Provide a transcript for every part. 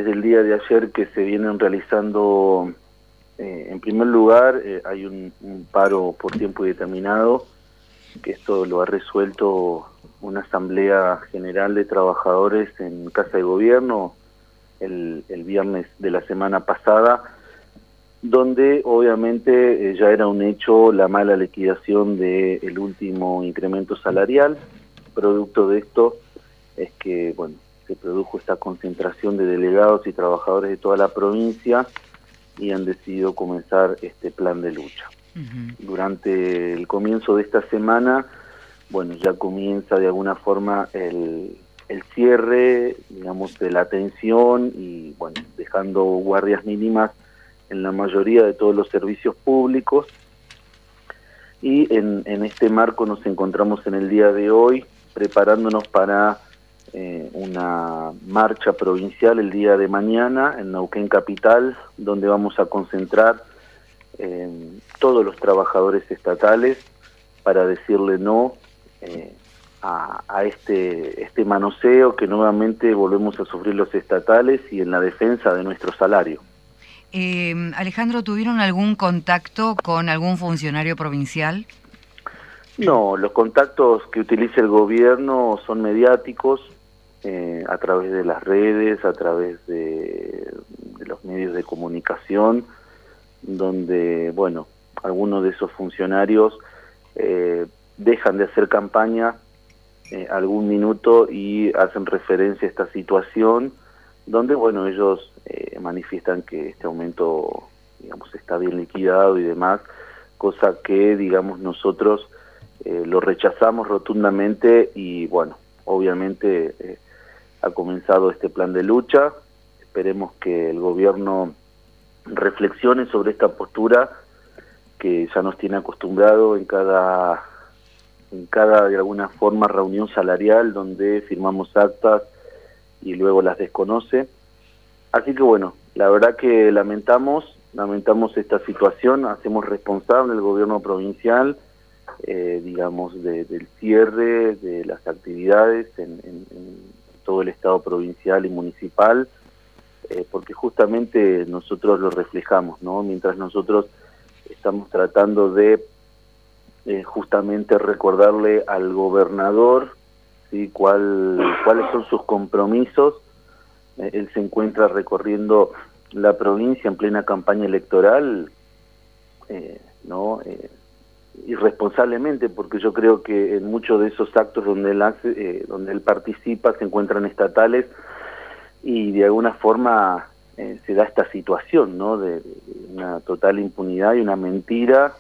desde el día de ayer que se vienen realizando, en primer lugar, hay un paro por tiempo indeterminado, que esto lo ha resuelto una asamblea general de trabajadores en Casa de Gobierno el viernes de la semana pasada, donde obviamente ya era un hecho la mala liquidación del último incremento salarial. Producto de esto es que, bueno, se produjo esta concentración de delegados y trabajadores de toda la provincia y han decidido comenzar este plan de lucha. Durante el comienzo de esta semana, bueno, ya comienza de alguna forma el cierre, digamos, de la atención y, bueno, dejando guardias mínimas en la mayoría de todos los servicios públicos. Y en este marco nos encontramos en el día de hoy preparándonos para una marcha provincial el día de mañana en Neuquén Capital, donde vamos a concentrar todos los trabajadores estatales para decirle no a este manoseo que nuevamente volvemos a sufrir los estatales y en la defensa de nuestro salario. Alejandro, ¿tuvieron algún contacto con algún funcionario provincial? No, los contactos que utiliza el gobierno son mediáticos, a través de las redes, a través de los medios de comunicación, donde, bueno, algunos de esos funcionarios dejan de hacer campaña algún minuto y hacen referencia a esta situación, donde, bueno, ellos manifiestan que este aumento, digamos, está bien liquidado y demás, cosa que, digamos, nosotros lo rechazamos rotundamente y, bueno, obviamente ha comenzado este plan de lucha. Esperemos que el gobierno reflexione sobre esta postura que ya nos tiene acostumbrado en cada de alguna forma reunión salarial donde firmamos actas y luego las desconoce. Así que bueno, la verdad que lamentamos esta situación, hacemos responsable el gobierno provincial, digamos, del cierre de las actividades en todo el estado provincial y municipal, porque justamente nosotros lo reflejamos, ¿no? Mientras nosotros estamos tratando de justamente recordarle al gobernador, ¿sí?, cuáles son sus compromisos. Él se encuentra recorriendo la provincia en plena campaña electoral, irresponsablemente, porque yo creo que en muchos de esos actos donde él participa se encuentran estatales y de alguna forma se da esta situación, ¿no?, de una total impunidad y una mentira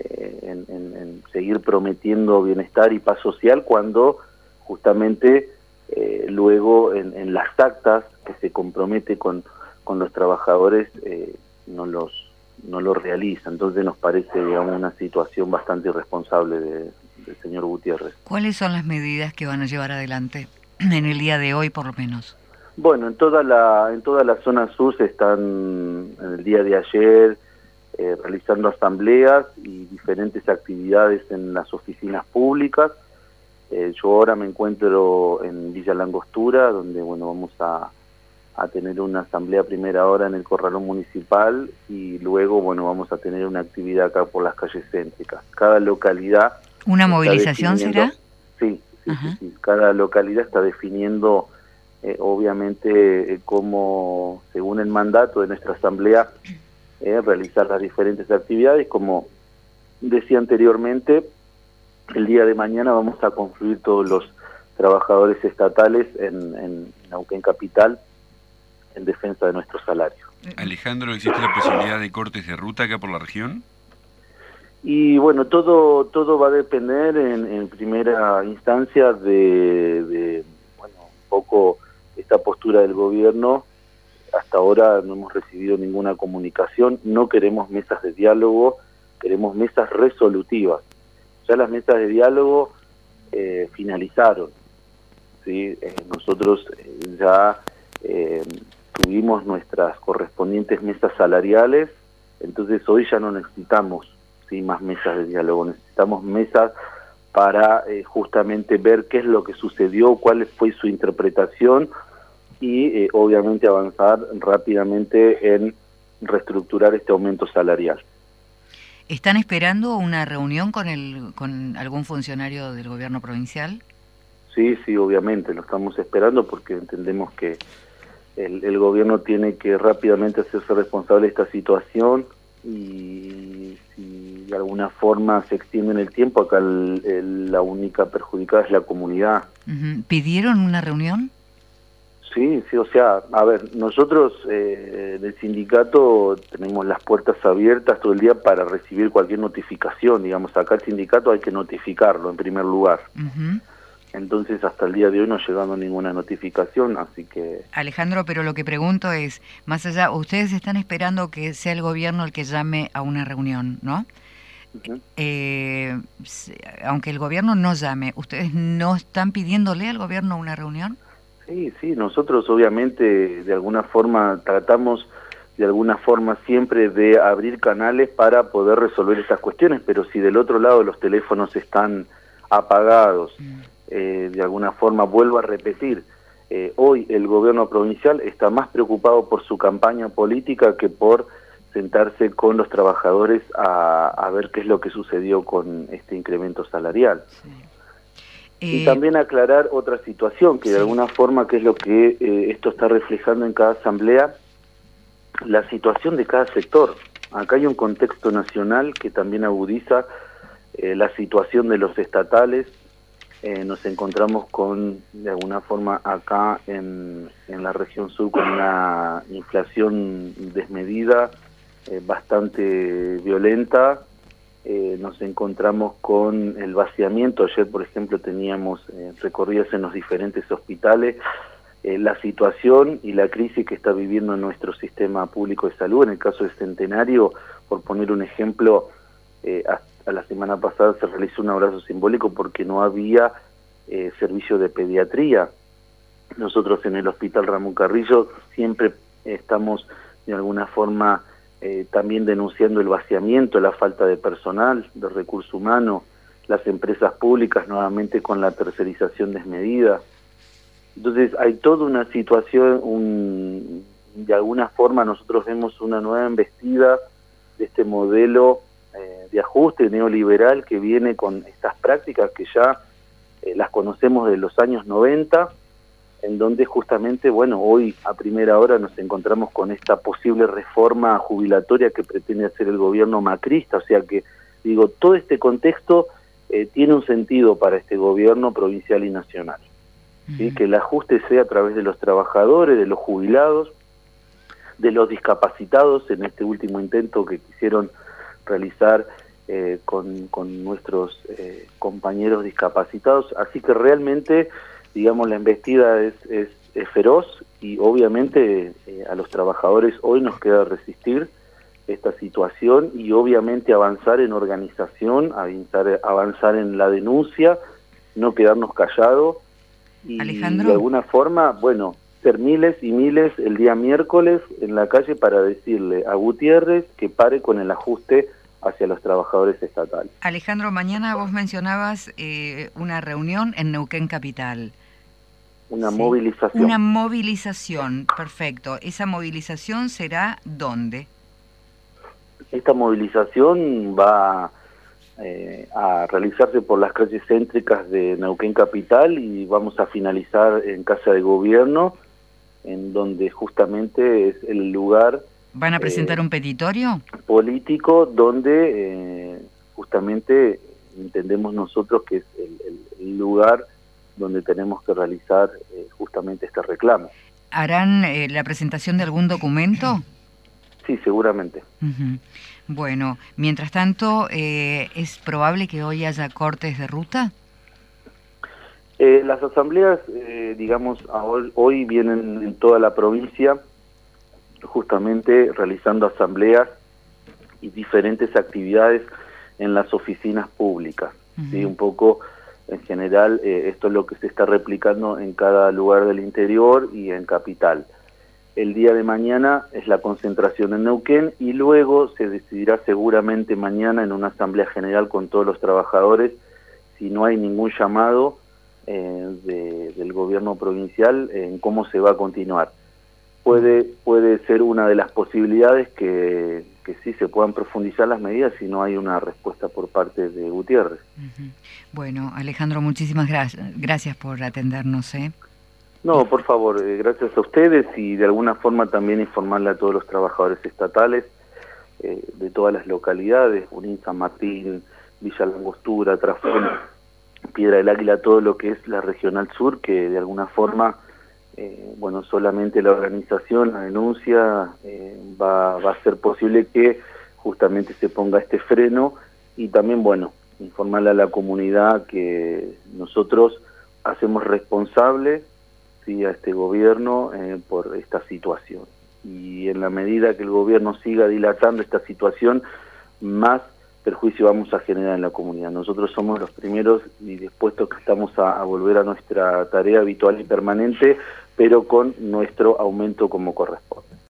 en seguir prometiendo bienestar y paz social cuando justamente luego en las actas que se compromete con los trabajadores no lo realiza. Entonces nos parece, digamos, una situación bastante irresponsable del señor Gutiérrez. ¿Cuáles son las medidas que van a llevar adelante en el día de hoy, por lo menos? Bueno, en toda la zona sur se están en el día de ayer realizando asambleas y diferentes actividades en las oficinas públicas. Yo ahora me encuentro en Villa Langostura, donde, bueno, vamos a tener una asamblea a primera hora en el Corralón Municipal y luego, bueno, vamos a tener una actividad acá por las calles céntricas. Cada localidad... ¿Una movilización será? Sí. Cada localidad está definiendo, obviamente, cómo, según el mandato de nuestra asamblea, realizar las diferentes actividades. Como decía anteriormente, el día de mañana vamos a confluir todos los trabajadores estatales en Neuquén Capital en defensa de nuestro salario. Alejandro, ¿existe la posibilidad de cortes de ruta acá por la región? Y bueno, todo va a depender en primera instancia de bueno, un poco esta postura del gobierno. Hasta ahora no hemos recibido ninguna comunicación, no queremos mesas de diálogo, queremos mesas resolutivas. Ya las mesas de diálogo finalizaron, ¿sí? Nosotros ya tuvimos nuestras correspondientes mesas salariales, entonces hoy ya no necesitamos, ¿sí?, más mesas de diálogo, necesitamos mesas para justamente ver qué es lo que sucedió, cuál fue su interpretación y obviamente avanzar rápidamente en reestructurar este aumento salarial. ¿Están esperando una reunión con algún funcionario del gobierno provincial? Sí, obviamente, lo estamos esperando porque entendemos que el gobierno tiene que rápidamente hacerse responsable de esta situación y si de alguna forma se extiende en el tiempo, acá la única perjudicada es la comunidad. ¿Pidieron una reunión? Sí, o sea, a ver, nosotros del sindicato tenemos las puertas abiertas todo el día para recibir cualquier notificación, digamos, acá el sindicato hay que notificarlo en primer lugar. Entonces hasta el día de hoy no ha llegado ninguna notificación, así que... Alejandro, pero lo que pregunto es, más allá, ustedes están esperando que sea el gobierno el que llame a una reunión, ¿no? Aunque el gobierno no llame, ¿ustedes no están pidiéndole al gobierno una reunión? Sí, nosotros obviamente de alguna forma tratamos de alguna forma siempre de abrir canales para poder resolver estas cuestiones, pero si del otro lado los teléfonos están apagados, de alguna forma vuelvo a repetir, hoy el gobierno provincial está más preocupado por su campaña política que por sentarse con los trabajadores a ver qué es lo que sucedió con este incremento salarial. Sí. Y también aclarar otra situación, que de alguna forma, que es lo que esto está reflejando en cada asamblea, la situación de cada sector. Acá hay un contexto nacional que también agudiza la situación de los estatales. Nos encontramos con, de alguna forma, acá en la región sur con una inflación desmedida, bastante violenta. Nos encontramos con el vaciamiento. Ayer, por ejemplo, teníamos recorridas en los diferentes hospitales. La situación y la crisis que está viviendo nuestro sistema público de salud, en el caso de Centenario, por poner un ejemplo, a la semana pasada se realizó un abrazo simbólico porque no había servicio de pediatría. Nosotros en el Hospital Ramón Carrillo siempre estamos de alguna forma también denunciando el vaciamiento, la falta de personal, de recursos humanos, las empresas públicas nuevamente con la tercerización desmedida. Entonces hay toda una situación, de alguna forma nosotros vemos una nueva embestida de este modelo de ajuste neoliberal que viene con estas prácticas que ya las conocemos de los años 90, en donde justamente, hoy a primera hora nos encontramos con esta posible reforma jubilatoria que pretende hacer el gobierno macrista. O sea que, todo este contexto tiene un sentido para este gobierno provincial y nacional. ¿Sí? Que el ajuste sea a través de los trabajadores, de los jubilados, de los discapacitados, en este último intento que quisieron realizar con nuestros compañeros discapacitados. Así que realmente, la embestida es feroz y obviamente a los trabajadores hoy nos queda resistir esta situación y obviamente avanzar en organización, avanzar en la denuncia, no quedarnos callados y Alejandro, de alguna forma, ser miles y miles el día miércoles en la calle para decirle a Gutiérrez que pare con el ajuste hacia los trabajadores estatales. Alejandro, mañana vos mencionabas una reunión en Neuquén Capital. Una movilización. Una movilización, perfecto. ¿Esa movilización será dónde? Esta movilización va a realizarse por las calles céntricas de Neuquén Capital y vamos a finalizar en Casa de Gobierno, en donde justamente es el lugar... ¿Van a presentar un petitorio? Político, donde justamente entendemos nosotros que es el lugar donde tenemos que realizar justamente este reclamo. ¿Harán la presentación de algún documento? Sí, seguramente. Bueno, mientras tanto, ¿es probable que hoy haya cortes de ruta? Las asambleas, hoy vienen en toda la provincia, justamente realizando asambleas y diferentes actividades en las oficinas públicas. ¿Sí? Un poco, en general, esto es lo que se está replicando en cada lugar del interior y en Capital. El día de mañana es la concentración en Neuquén y luego se decidirá seguramente mañana en una asamblea general con todos los trabajadores, si no hay ningún llamado, del gobierno provincial en cómo se va a continuar. Puede ser una de las posibilidades que sí se puedan profundizar las medidas si no hay una respuesta por parte de Gutiérrez. Bueno, Alejandro, muchísimas gracias por atendernos. No, por favor, gracias a ustedes y de alguna forma también informarle a todos los trabajadores estatales de todas las localidades, Junín, San Martín, Villa Langostura, Trafón, Piedra del Águila, todo lo que es la Regional Sur, que de alguna forma, solamente la organización, la denuncia, va a ser posible que justamente se ponga este freno y también, informarle a la comunidad que nosotros hacemos responsable, ¿sí?, a este gobierno por esta situación. Y en la medida que el gobierno siga dilatando esta situación, más perjuicio vamos a generar en la comunidad. Nosotros somos los primeros y dispuestos que estamos a volver a nuestra tarea habitual y permanente, pero con nuestro aumento como corresponde.